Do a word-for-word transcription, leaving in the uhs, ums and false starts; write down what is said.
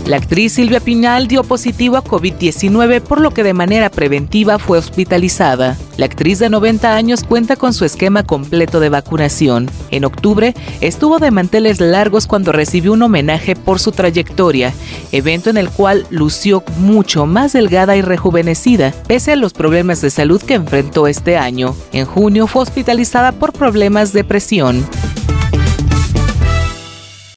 La actriz Silvia Pinal dio positivo a COVID diecinueve, por lo que de manera preventiva fue hospitalizada. La actriz de noventa años cuenta con su esquema completo de vacunación. En octubre estuvo de manteles largos cuando recibió un homenaje por su trayectoria, evento en el cual lució mucho más delgada y rejuvenecida, pese a los problemas de salud que enfrentó este año. En junio fue hospitalizada por problemas de presión.